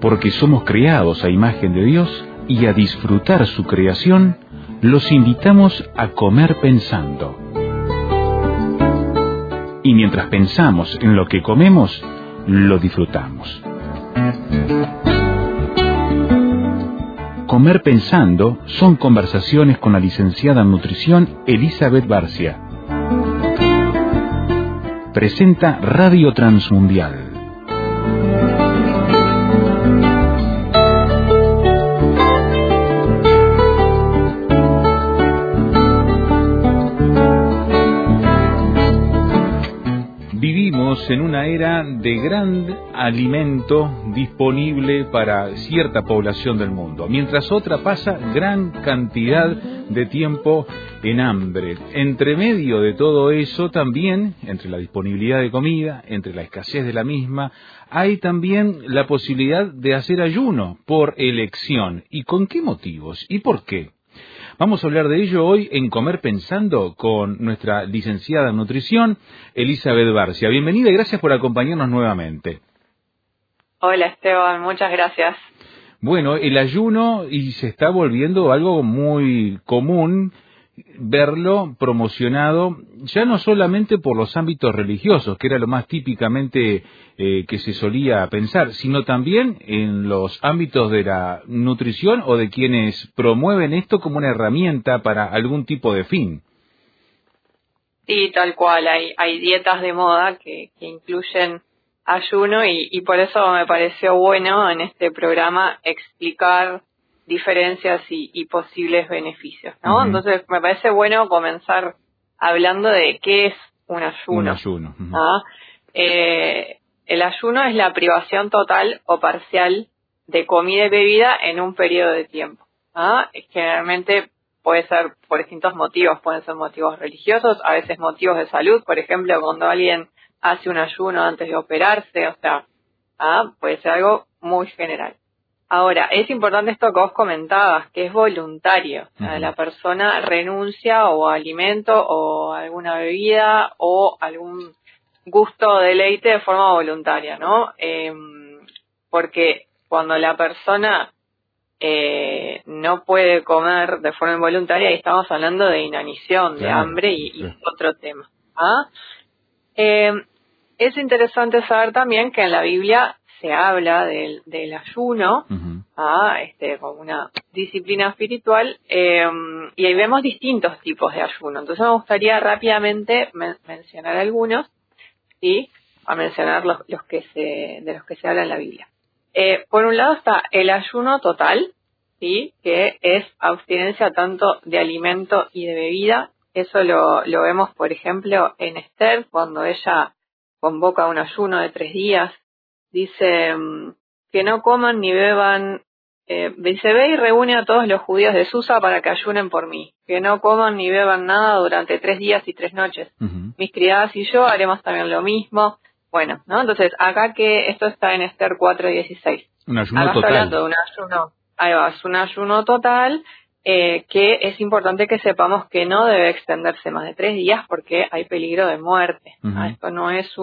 porque somos creados a imagen de Dios y a disfrutar su creación, los invitamos a comer pensando. Y mientras pensamos en lo que comemos, lo disfrutamos. Comer pensando son conversaciones con la licenciada en nutrición Elizabeth Barcia. Presenta Radio Transmundial. Vivimos en una era de gran alimento disponible para cierta población del mundo, mientras otra pasa gran cantidad de tiempo en hambre. Entre medio de todo eso también, entre la disponibilidad de comida, entre la escasez de la misma, hay también la posibilidad de hacer ayuno por elección. ¿Y con qué motivos? ¿Y por qué? Vamos a hablar de ello hoy en Comer Pensando con nuestra licenciada en nutrición, Elizabeth Barcia. Bienvenida y gracias por acompañarnos nuevamente. Hola Esteban, muchas gracias. Bueno, el ayuno y se está volviendo algo muy común verlo promocionado ya no solamente por los ámbitos religiosos, que era lo más típicamente que se solía pensar, sino también en los ámbitos de la nutrición o de quienes promueven esto como una herramienta para algún tipo de fin. Sí, tal cual, hay dietas de moda que incluyen ayuno y por eso me pareció bueno en este programa explicar diferencias y posibles beneficios, ¿no? Uh-huh. Entonces me parece bueno comenzar hablando de qué es un ayuno. Un ayuno. Uh-huh. ¿Ah? El ayuno es la privación total o parcial de comida y bebida en un periodo de tiempo. ¿Ah? Generalmente puede ser por distintos motivos, pueden ser motivos religiosos, a veces motivos de salud, por ejemplo, cuando alguien hace un ayuno antes de operarse, o sea, puede ser algo muy general. Ahora, es importante esto que vos comentabas, que es voluntario. O sea, Uh-huh. la persona renuncia o a alimento o a alguna bebida o algún gusto o deleite de forma voluntaria, ¿no? Porque cuando la persona no puede comer de forma involuntaria, ahí estamos hablando de inanición, de hambre y otro tema. Es interesante saber también que en la Biblia se habla del ayuno, uh-huh, como una disciplina espiritual, y ahí vemos distintos tipos de ayuno. Entonces me gustaría rápidamente mencionar algunos, ¿sí? A mencionar de los que se habla en la Biblia. Por un lado está el ayuno total, ¿sí? Que es abstinencia tanto de alimento y de bebida. Eso lo vemos, por ejemplo, en Esther, cuando ella convoca un ayuno de 3 días. Dice que no coman ni beban. Dice, ve y reúne a todos los judíos de Susa para que ayunen por mí. Que no coman ni beban nada durante 3 días y 3 noches. uh-huh. Mis criadas y yo haremos también lo mismo. Bueno, ¿no? Entonces, acá que esto está en Esther 4:16. Un ayuno acá total. Está hablando de un ayuno. Ahí va, es un ayuno total, que es importante que sepamos que no debe extenderse más de 3 días porque hay peligro de muerte. Uh-huh. Esto no es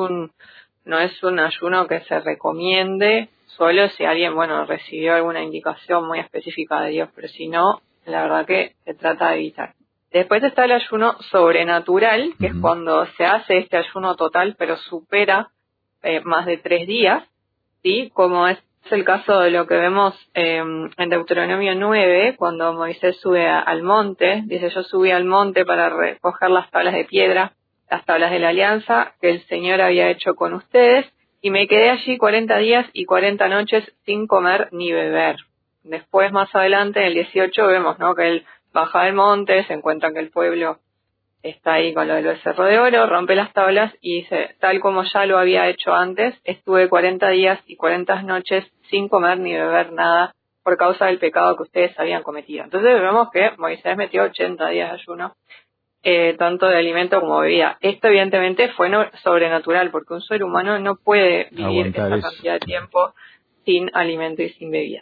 un ayuno que se recomiende, solo si alguien, recibió alguna indicación muy específica de Dios, pero si no, la verdad que se trata de evitar. Después está el ayuno sobrenatural, que uh-huh. es cuando se hace este ayuno total, pero supera más de 3 días, ¿sí? Como es el caso de lo que vemos en Deuteronomio 9, cuando Moisés sube al monte. Dice, yo subí al monte para recoger las tablas de piedra, las tablas de la alianza que el Señor había hecho con ustedes, y me quedé allí 40 días y 40 noches sin comer ni beber. Después, más adelante, en el 18, vemos, ¿no?, que él baja del monte, se encuentra que el pueblo está ahí con lo del becerro de oro, rompe las tablas y dice, tal como ya lo había hecho antes, estuve 40 días y 40 noches sin comer ni beber nada por causa del pecado que ustedes habían cometido. Entonces vemos que Moisés metió 80 días de ayuno, tanto de alimento como bebida. Esto evidentemente fue sobrenatural, porque un ser humano no puede vivir esa cantidad de tiempo sin alimento y sin bebida.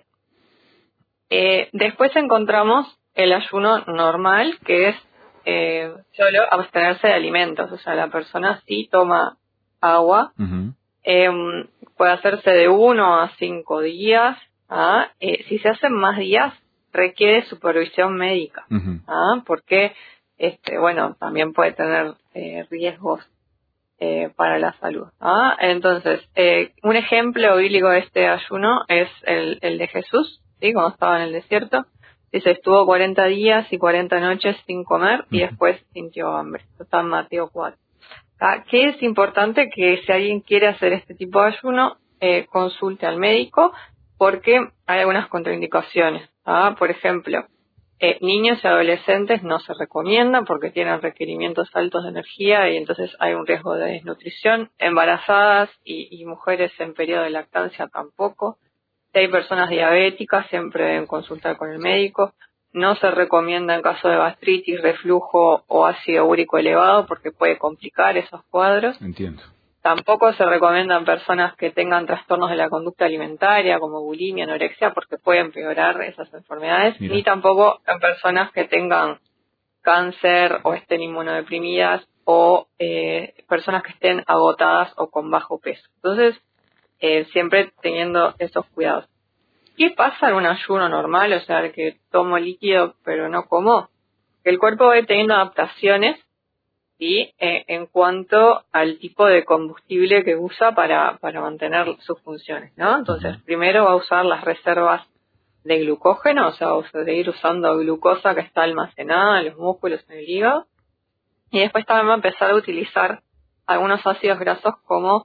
Después encontramos el ayuno normal, que es solo abstenerse de alimentos. O sea, la persona sí toma agua, uh-huh. Puede hacerse de 1 a 5 días, Si se hacen más días, requiere supervisión médica, porque también puede tener riesgos para la salud. Entonces, un ejemplo bíblico de este ayuno es el de Jesús, ¿sí? Cuando estaba en el desierto. Dice, estuvo 40 días y 40 noches sin comer y después sintió hambre. Esto está en Mateo 4. ¿Qué es importante? Que si alguien quiere hacer este tipo de ayuno, consulte al médico, porque hay algunas contraindicaciones. Por ejemplo, niños y adolescentes no se recomiendan porque tienen requerimientos altos de energía y entonces hay un riesgo de desnutrición. Embarazadas y mujeres en periodo de lactancia tampoco. Si hay personas diabéticas, siempre deben consultar con el médico. No se recomienda en caso de gastritis, reflujo o ácido úrico elevado porque puede complicar esos cuadros. Entiendo. Tampoco se recomienda en personas que tengan trastornos de la conducta alimentaria como bulimia, anorexia, porque puede empeorar esas enfermedades. Mira. Ni tampoco en personas que tengan cáncer o estén inmunodeprimidas o personas que estén agotadas o con bajo peso. Entonces, siempre teniendo esos cuidados. ¿Qué pasa en un ayuno normal? O sea, que tomo líquido pero no como. Que el cuerpo va teniendo adaptaciones, ¿sí? En cuanto al tipo de combustible que usa para mantener sus funciones, ¿no? Entonces, primero va a usar las reservas de glucógeno, o sea, va a seguir usando glucosa que está almacenada en los músculos, en el hígado. Y después también va a empezar a utilizar algunos ácidos grasos como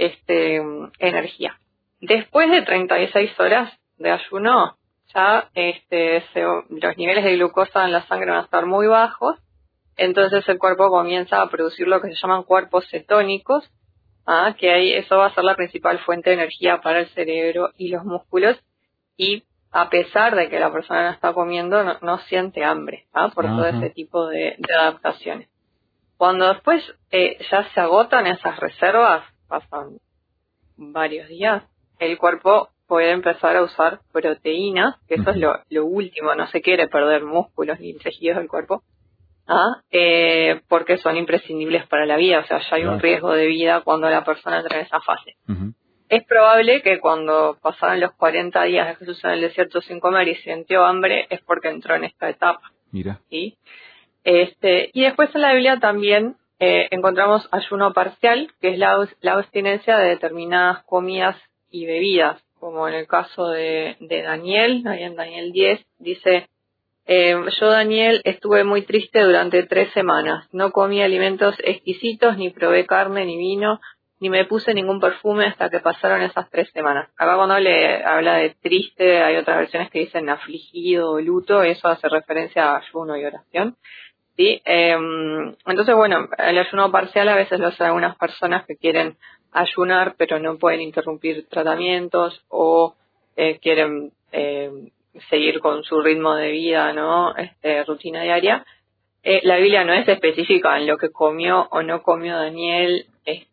energía. Después de 36 horas de ayuno, ya los niveles de glucosa en la sangre van a estar muy bajos, entonces el cuerpo comienza a producir lo que se llaman cuerpos cetónicos, que ahí eso va a ser la principal fuente de energía para el cerebro y los músculos, y a pesar de que la persona no está comiendo, no siente hambre, por todo ese tipo de adaptaciones. Cuando después ya se agotan esas reservas, pasan varios días, el cuerpo puede empezar a usar proteínas, que eso es lo último, no se quiere perder músculos ni tejidos del cuerpo, porque son imprescindibles para la vida, o sea, ya hay un riesgo de vida cuando la persona entra en esa fase. Es probable que cuando pasaron los 40 días de Jesús en el desierto sin comer y sintió hambre, es porque entró en esta etapa. Mira. ¿Sí? Y después en la Biblia también encontramos ayuno parcial, que es la abstinencia de determinadas comidas y bebidas, como en el caso de Daniel, ahí en Daniel 10, dice, yo Daniel estuve muy triste durante 3 semanas, no comí alimentos exquisitos, ni probé carne ni vino, ni me puse ningún perfume hasta que pasaron esas 3 semanas. Acá cuando le habla de triste, hay otras versiones que dicen afligido o luto, eso hace referencia a ayuno y oración. ¿Sí? Entonces, bueno, el ayuno parcial a veces lo hacen algunas personas que quieren ayunar pero no pueden interrumpir tratamientos o quieren seguir con su ritmo de vida, ¿no? Rutina diaria. La Biblia no es específica en lo que comió o no comió Daniel,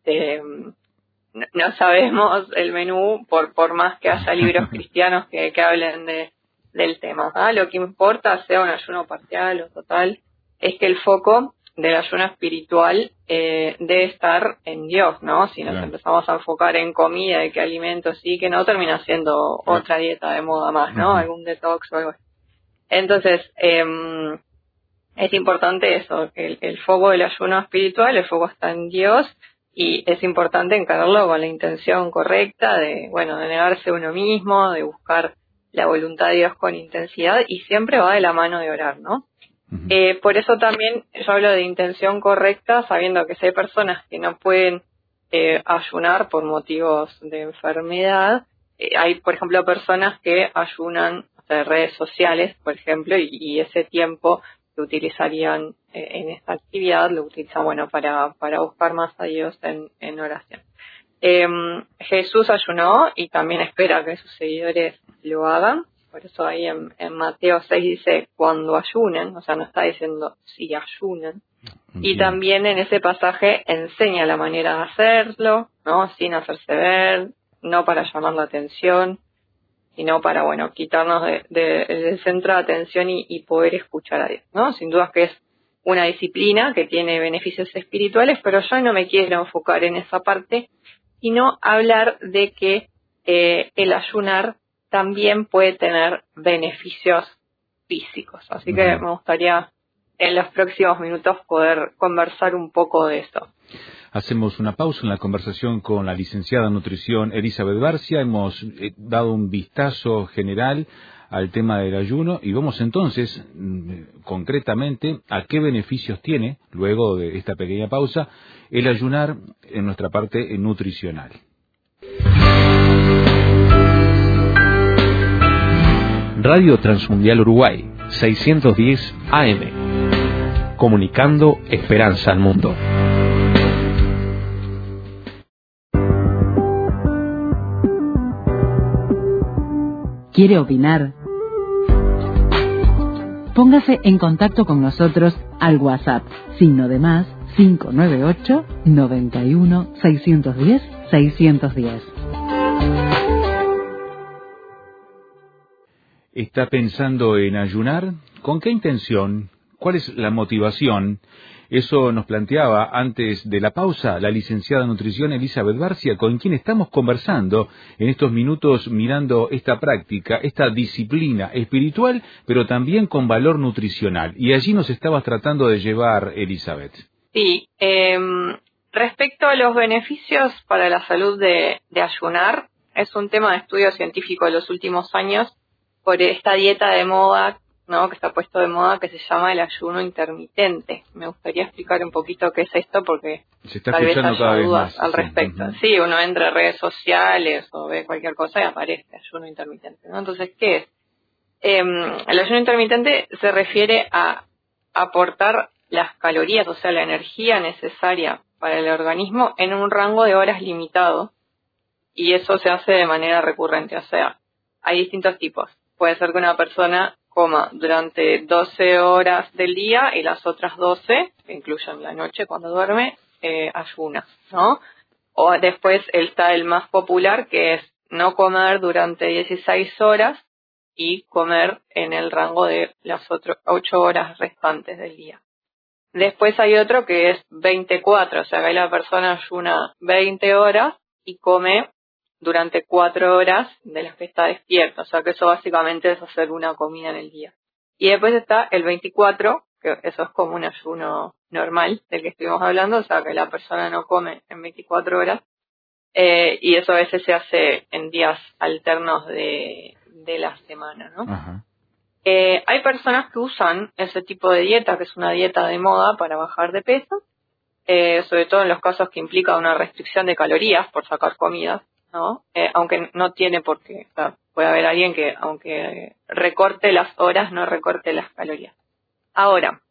no sabemos el menú por más que haya libros cristianos que hablen del tema. Lo que importa, sea un ayuno parcial o total, es que el foco del ayuno espiritual debe estar en Dios, ¿no? Si nos empezamos a enfocar en comida y qué alimentos sí, que no, termina siendo otra dieta de moda más, ¿no? Algún detox o algo así. Entonces, es importante eso, que el foco del ayuno espiritual, el foco está en Dios, y es importante encararlo con la intención correcta de negarse a uno mismo, de buscar la voluntad de Dios con intensidad, y siempre va de la mano de orar, ¿no? Por eso también yo hablo de intención correcta, sabiendo que si hay personas que no pueden ayunar por motivos de enfermedad, hay, por ejemplo, personas que ayunan de redes sociales, por ejemplo, y ese tiempo que utilizarían en esta actividad lo utilizan, para buscar más a Dios en oración. Jesús ayunó y también espera que sus seguidores lo hagan. Por eso ahí en Mateo 6 dice cuando ayunen, o sea, no está diciendo si ayunen. Y también en ese pasaje enseña la manera de hacerlo, ¿no? Sin hacerse ver, no para llamar la atención, sino para, quitarnos del centro de atención y poder escuchar a Dios, ¿no? Sin duda que es una disciplina que tiene beneficios espirituales, pero yo no me quiero enfocar en esa parte, sino hablar de que el ayunar también puede tener beneficios físicos. Así que me gustaría en los próximos minutos poder conversar un poco de eso. Hacemos una pausa en la conversación con la licenciada en nutrición Elizabeth Barcia. Hemos dado un vistazo general al tema del ayuno y vamos entonces concretamente a qué beneficios tiene, luego de esta pequeña pausa, el ayunar en nuestra parte nutricional. Radio Transmundial Uruguay, 610 AM. Comunicando esperanza al mundo. ¿Quiere opinar? Póngase en contacto con nosotros al WhatsApp, +, 598 91 610 610. ¿Está pensando en ayunar? ¿Con qué intención? ¿Cuál es la motivación? Eso nos planteaba antes de la pausa la licenciada en nutrición Elizabeth Barcia, con quien estamos conversando en estos minutos mirando esta práctica, esta disciplina espiritual, pero también con valor nutricional. Y allí nos estabas tratando de llevar, Elizabeth. Sí, respecto a los beneficios para la salud de ayunar, es un tema de estudio científico de los últimos años por esta dieta de moda, ¿no?, que está puesto de moda, que se llama el ayuno intermitente. Me gustaría explicar un poquito qué es esto, porque tal vez haya dudas al respecto. Sí, uno entra en redes sociales o ve cualquier cosa y aparece ayuno intermitente, ¿no? Entonces, ¿qué es? El ayuno intermitente se refiere a aportar las calorías, o sea, la energía necesaria para el organismo en un rango de horas limitado, y eso se hace de manera recurrente. O sea, hay distintos tipos. Puede ser que una persona coma durante 12 horas del día y las otras 12, que incluyen la noche cuando duerme, ayuna, ¿no? O después está el más popular, que es no comer durante 16 horas y comer en el rango de las 8 horas restantes del día. Después hay otro que es 24, o sea que la persona ayuna 20 horas y come durante 4 horas de las que está despierto. O sea que eso básicamente es hacer una comida en el día. Y después está el 24, que eso es como un ayuno normal del que estuvimos hablando, o sea que la persona no come en 24 horas. Y eso a veces se hace en días alternos de la semana, ¿no? Ajá. Hay personas que usan ese tipo de dieta, que es una dieta de moda para bajar de peso, sobre todo en los casos que implica una restricción de calorías por sacar comidas, ¿no? Aunque no tiene por qué. O sea, puede haber alguien que, aunque recorte las horas, no recorte las calorías. Ahora,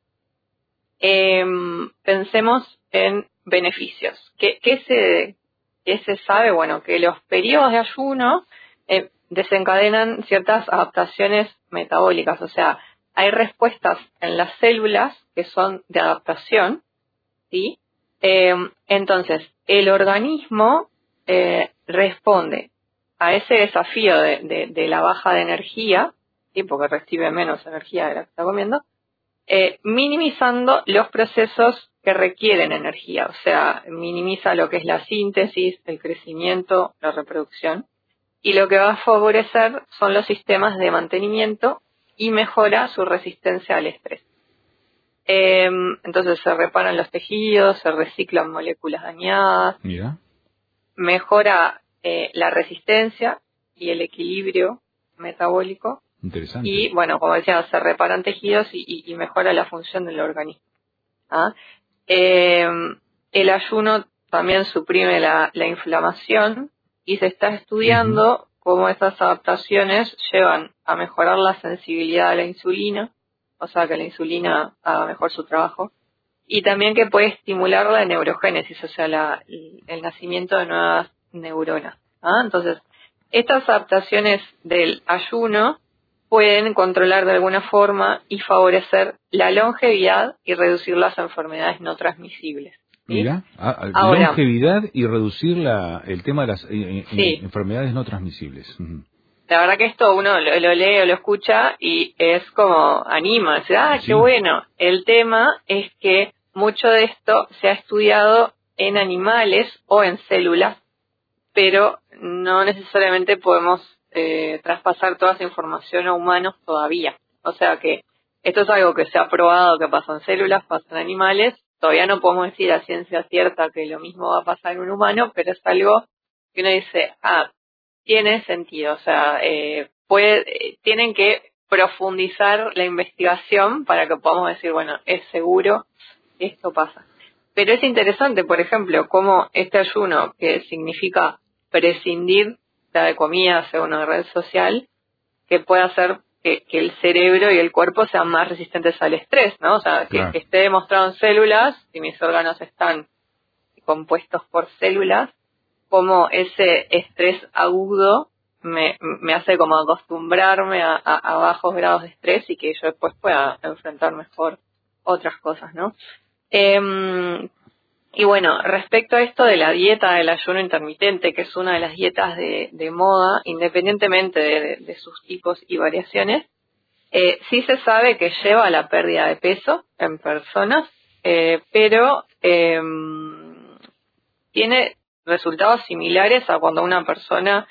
pensemos en beneficios. ¿Qué se sabe? Bueno, que los periodos de ayuno desencadenan ciertas adaptaciones metabólicas. O sea, hay respuestas en las células que son de adaptación, ¿sí? Entonces, el organismo responde a ese desafío de la baja de energía, ¿sí?, porque recibe menos energía de la que está comiendo, minimizando los procesos que requieren energía. O sea, minimiza lo que es la síntesis, el crecimiento, la reproducción, y lo que va a favorecer son los sistemas de mantenimiento y mejora su resistencia al estrés. Entonces se reparan los tejidos, se reciclan moléculas dañadas. Mira. Mejora la resistencia y el equilibrio metabólico. Interesante. Y, bueno, como decía, se reparan tejidos y mejora la función del organismo. ¿Ah? El ayuno también suprime la inflamación y se está estudiando cómo estas adaptaciones llevan a mejorar la sensibilidad a la insulina, o sea, que la insulina haga mejor su trabajo, y también que puede estimular la neurogénesis, o sea, el nacimiento de nuevas neuronas. ¿Ah? Entonces, estas adaptaciones del ayuno pueden controlar de alguna forma y favorecer la longevidad y reducir las enfermedades no transmisibles. ¿Sí? Mira, Ahora, longevidad y reducir el tema de las enfermedades no transmisibles. La verdad que esto uno lo lee o lo escucha y es como anima, dice, qué bueno. El tema es que mucho de esto se ha estudiado en animales o en células, pero no necesariamente podemos traspasar toda esa información a humanos todavía. O sea que esto es algo que se ha probado que pasa en células, pasa en animales. Todavía no podemos decir a ciencia cierta que lo mismo va a pasar en un humano, pero es algo que uno dice, tiene sentido. O sea, tienen que profundizar la investigación para que podamos decir, bueno, es seguro que esto pasa. Pero es interesante, por ejemplo, cómo este ayuno, que significa prescindir de comida según una red social, que puede hacer que el cerebro y el cuerpo sean más resistentes al estrés, ¿no? O sea, Claro. que esté demostrado en células, si mis órganos están compuestos por células, como ese estrés agudo me hace como acostumbrarme a bajos grados de estrés y que yo después pueda enfrentar mejor otras cosas, ¿no? Y bueno, respecto a esto de la dieta del ayuno intermitente, que es una de las dietas de moda, independientemente de sus tipos y variaciones, sí se sabe que lleva a la pérdida de peso en personas, pero tiene resultados similares a cuando una persona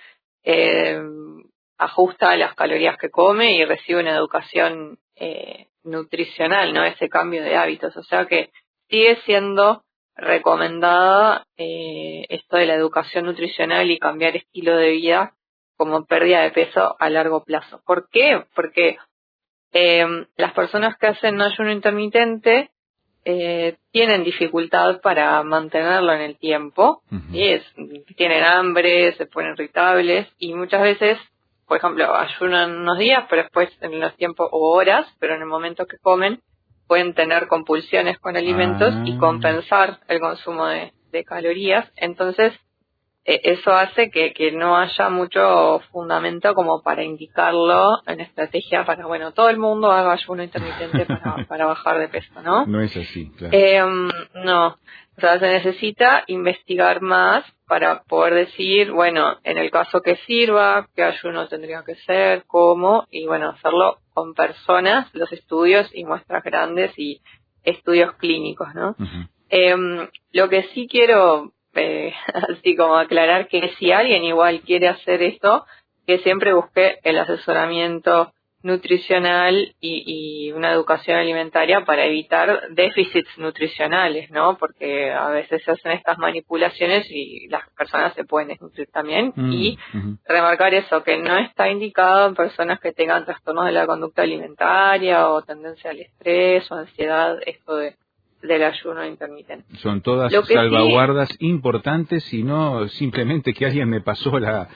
ajusta las calorías que come y recibe una educación nutricional, ¿no? Ese cambio de hábitos. O sea que sigue siendo recomendada esto de la educación nutricional y cambiar estilo de vida como pérdida de peso a largo plazo. ¿Por qué? Porque las personas que hacen ayuno intermitente tienen dificultad para mantenerlo en el tiempo, uh-huh. Tienen hambre, se ponen irritables y muchas veces, por ejemplo, ayunan unos días, pero después en los tiempos o horas, pero en el momento que comen, pueden tener compulsiones con alimentos y compensar el consumo de calorías. Entonces, eso hace que no haya mucho fundamento como para indicarlo en estrategia para, bueno, todo el mundo haga ayuno intermitente para bajar de peso, ¿no? No es así, claro. No, o sea, se necesita investigar más para poder decir, bueno, en el caso que sirva, qué ayuno tendría que ser, cómo, y bueno, hacerlo con personas, los estudios y muestras grandes y estudios clínicos, ¿no? Uh-huh. Lo que sí quiero así como aclarar que si alguien igual quiere hacer esto, que siempre busque el asesoramiento nutricional y una educación alimentaria para evitar déficits nutricionales, ¿no? Porque a veces se hacen estas manipulaciones y las personas se pueden desnutrir también. Y remarcar eso, que no está indicado en personas que tengan trastornos de la conducta alimentaria o tendencia al estrés o ansiedad, esto del ayuno intermitente. Son todas salvaguardas importantes y no simplemente que alguien me pasó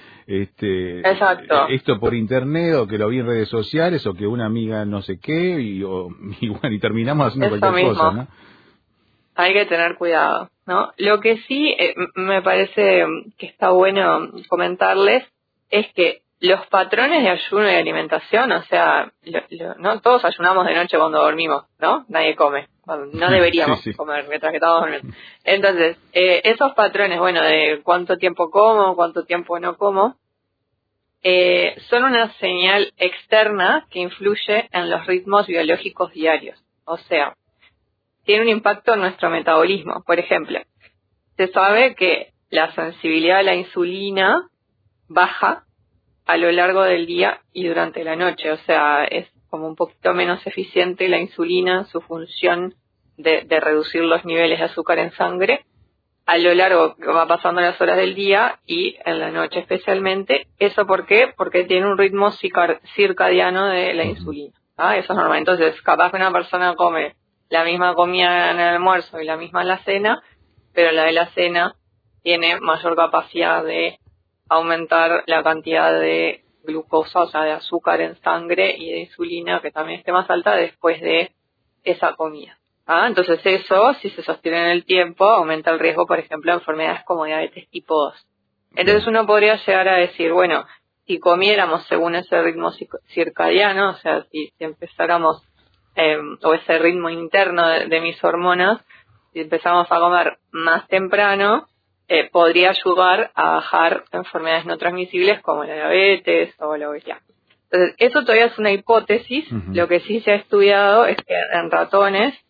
esto por internet o que lo vi en redes sociales o que una amiga no sé qué y bueno, y terminamos haciendo eso cualquier mismo. cosa, ¿no? Hay que tener cuidado, ¿no? Lo que sí me parece que está bueno comentarles es que los patrones de ayuno y alimentación, o sea, no todos ayunamos de noche cuando dormimos, ¿no? Nadie come. No deberíamos comer mientras que estamos durmiendo. Entonces, esos patrones, bueno, de cuánto tiempo como, cuánto tiempo no como, son una señal externa que influye en los ritmos biológicos diarios. O sea, tiene un impacto en nuestro metabolismo. Por ejemplo, se sabe que la sensibilidad a la insulina baja a lo largo del día y durante la noche. O sea, es como un poquito menos eficiente la insulina en su función de reducir los niveles de azúcar en sangre a lo largo que va pasando las horas del día y en la noche especialmente. ¿Eso por qué? Porque tiene un ritmo circadiano de la insulina. Eso es normal. Entonces, capaz que una persona come la misma comida en el almuerzo y la misma en la cena, pero la de la cena tiene mayor capacidad de aumentar la cantidad de glucosa, o sea, de azúcar en sangre y de insulina, que también esté más alta después de esa comida. Entonces eso, si se sostiene en el tiempo, aumenta el riesgo, por ejemplo, de enfermedades como diabetes tipo 2. Entonces uno podría llegar a decir, bueno, si comiéramos según ese ritmo circadiano, o sea, si empezáramos, o ese ritmo interno de mis hormonas, si empezamos a comer más temprano, podría ayudar a bajar enfermedades no transmisibles como la diabetes o la obesidad. Entonces, eso todavía es una hipótesis. Lo que sí se ha estudiado es que en ratones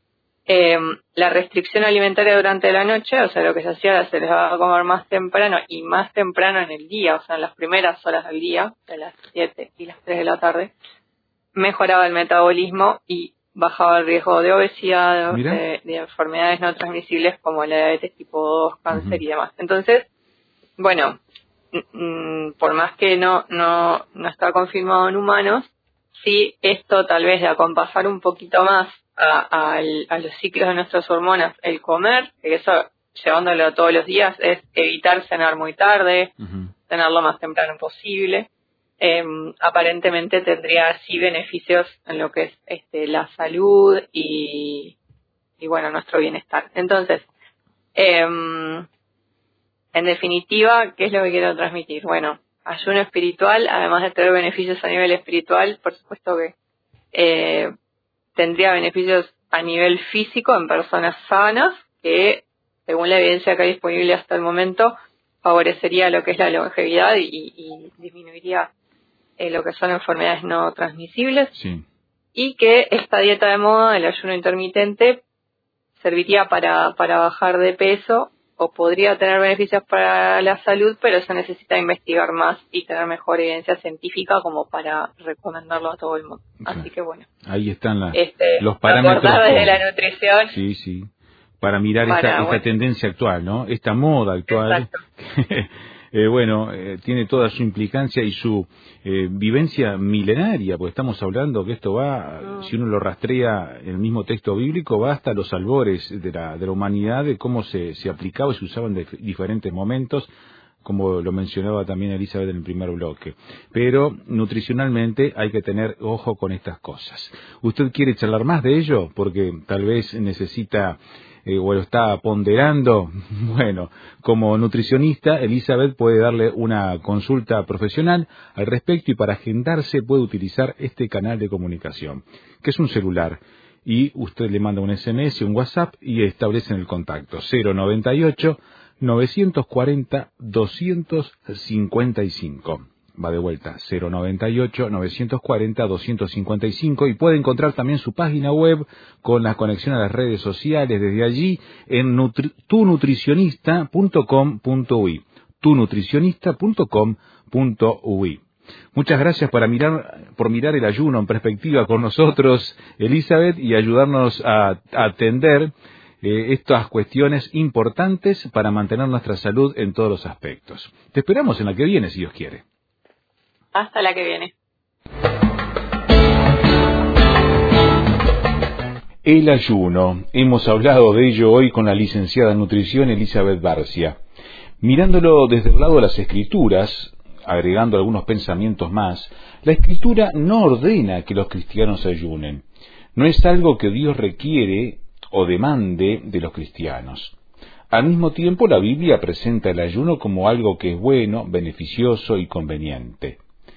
La restricción alimentaria durante la noche, o sea, lo que se hacía se les daba a comer más temprano y más temprano en el día, o sea, en las primeras horas del día, de las 7 y las 3 de la tarde, mejoraba el metabolismo y bajaba el riesgo de obesidad, de enfermedades no transmisibles como la diabetes tipo 2, cáncer y demás. Entonces, bueno, por más que no está confirmado en humanos, sí, esto tal vez de acompasar un poquito más a los ciclos de nuestras hormonas, el comer, que eso llevándolo todos los días es evitar cenar muy tarde, cenar lo más temprano posible. Aparentemente tendría sí beneficios en lo que es la salud y bueno, nuestro bienestar. Entonces, en definitiva, ¿qué es lo que quiero transmitir? Bueno, ayuno espiritual, además de tener beneficios a nivel espiritual, por supuesto que tendría beneficios a nivel físico en personas sanas, que según la evidencia que hay disponible hasta el momento, favorecería lo que es la longevidad y disminuiría lo que son enfermedades no transmisibles. Sí. Y que esta dieta de moda, el ayuno intermitente, serviría para bajar de peso, o podría tener beneficios para la salud, pero se necesita investigar más y tener mejor evidencia científica como para recomendarlo a todo el mundo. Así que bueno. Ahí están los parámetros. Desde la nutrición. Sí. Para mirar esta tendencia actual, ¿no? Esta moda actual. Tiene toda su implicancia y su vivencia milenaria, porque estamos hablando que esto va, si uno lo rastrea en el mismo texto bíblico, va hasta los albores de la humanidad, de cómo se aplicaba y se usaba en diferentes momentos, como lo mencionaba también Elizabeth en el primer bloque. Pero nutricionalmente hay que tener ojo con estas cosas. ¿Usted quiere charlar más de ello? Porque tal vez necesita o lo está ponderando. Bueno, como nutricionista, Elizabeth puede darle una consulta profesional al respecto, y para agendarse puede utilizar este canal de comunicación, que es un celular, y usted le manda un SMS, un WhatsApp, y establecen el contacto 098-940-255. Va de vuelta, 098-940-255, y puede encontrar también su página web con la conexión a las redes sociales desde allí en tunutricionista.com.uy, tunutricionista.com.uy. Muchas gracias por mirar el ayuno en perspectiva con nosotros, Elizabeth, y ayudarnos a atender estas cuestiones importantes para mantener nuestra salud en todos los aspectos. Te esperamos en la que viene, si Dios quiere. Hasta la que viene. El ayuno. Hemos hablado de ello hoy con la licenciada en nutrición Elizabeth Barcia. Mirándolo desde el lado de las Escrituras, agregando algunos pensamientos más, la Escritura no ordena que los cristianos ayunen. No es algo que Dios requiere o demande de los cristianos. Al mismo tiempo, la Biblia presenta el ayuno como algo que es bueno, beneficioso y conveniente.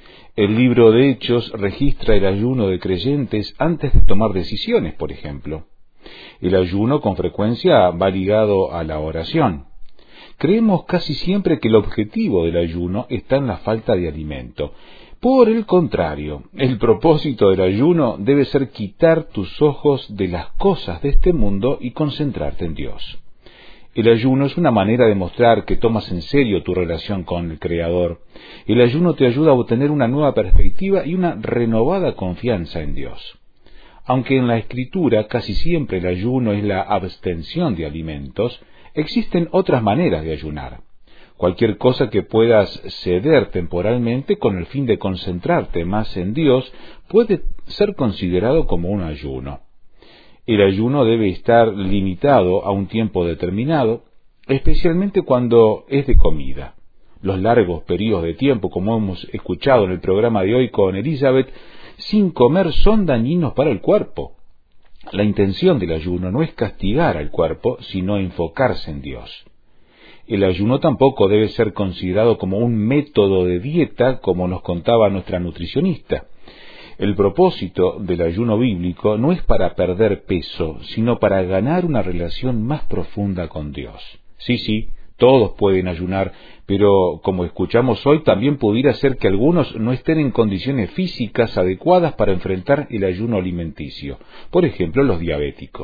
El libro de Hechos registra el ayuno de creyentes antes de tomar decisiones, por ejemplo. El ayuno con frecuencia va ligado a la oración. Creemos casi siempre que el objetivo del ayuno está en la falta de alimento. Por el contrario, el propósito del ayuno debe ser quitar tus ojos de las cosas de este mundo y concentrarte en Dios. El ayuno es una manera de mostrar que tomas en serio tu relación con el Creador. El ayuno te ayuda a obtener una nueva perspectiva y una renovada confianza en Dios. Aunque en la Escritura casi siempre el ayuno es la abstención de alimentos, existen otras maneras de ayunar. Cualquier cosa que puedas ceder temporalmente con el fin de concentrarte más en Dios puede ser considerado como un ayuno. El ayuno debe estar limitado a un tiempo determinado, especialmente cuando es de comida. Los largos periodos de tiempo, como hemos escuchado en el programa de hoy con Elizabeth, sin comer son dañinos para el cuerpo. La intención del ayuno no es castigar al cuerpo, sino enfocarse en Dios. El ayuno tampoco debe ser considerado como un método de dieta, como nos contaba nuestra nutricionista. El propósito del ayuno bíblico no es para perder peso, sino para ganar una relación más profunda con Dios. Sí, todos pueden ayunar, pero como escuchamos hoy, también pudiera ser que algunos no estén en condiciones físicas adecuadas para enfrentar el ayuno alimenticio. Por ejemplo, los diabéticos.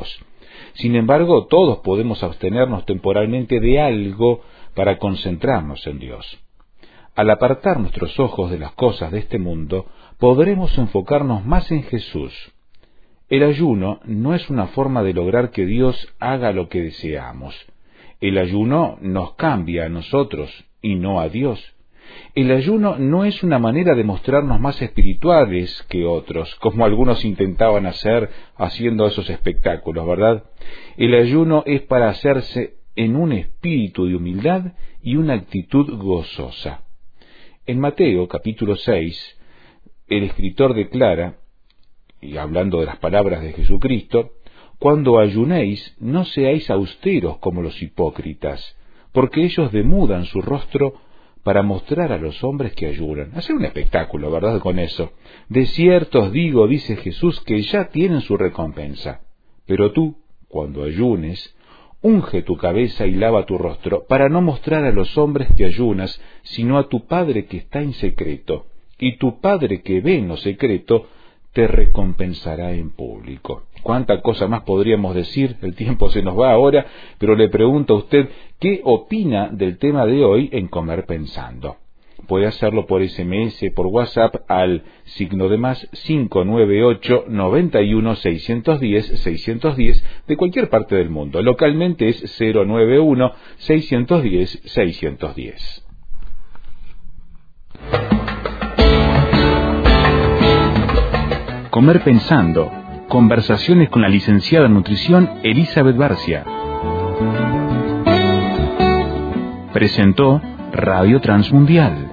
Sin embargo, todos podemos abstenernos temporalmente de algo para concentrarnos en Dios. Al apartar nuestros ojos de las cosas de este mundo, podremos enfocarnos más en Jesús. El ayuno no es una forma de lograr que Dios haga lo que deseamos. El ayuno nos cambia a nosotros y no a Dios. El ayuno no es una manera de mostrarnos más espirituales que otros, como algunos intentaban hacer haciendo esos espectáculos, ¿verdad? El ayuno es para hacerse en un espíritu de humildad y una actitud gozosa. En Mateo capítulo 6, el escritor declara, y hablando de las palabras de Jesucristo, cuando ayunéis, no seáis austeros como los hipócritas, porque ellos demudan su rostro para mostrar a los hombres que ayunan. Hacer un espectáculo, ¿verdad?, con eso. De cierto os digo, dice Jesús, que ya tienen su recompensa. Pero tú, cuando ayunes, unge tu cabeza y lava tu rostro, para no mostrar a los hombres que ayunas, sino a tu Padre que está en secreto. Y tu Padre que ve en lo secreto, te recompensará en público. Cuánta cosa más podríamos decir, el tiempo se nos va ahora, pero le pregunto a usted, ¿qué opina del tema de hoy en Comer Pensando? Puede hacerlo por SMS, por WhatsApp, al +, 598 91 610 610 de cualquier parte del mundo. Localmente es 091 610 610. Comer Pensando. Conversaciones con la licenciada en nutrición Elizabeth Barcia. Presentó Radio Transmundial.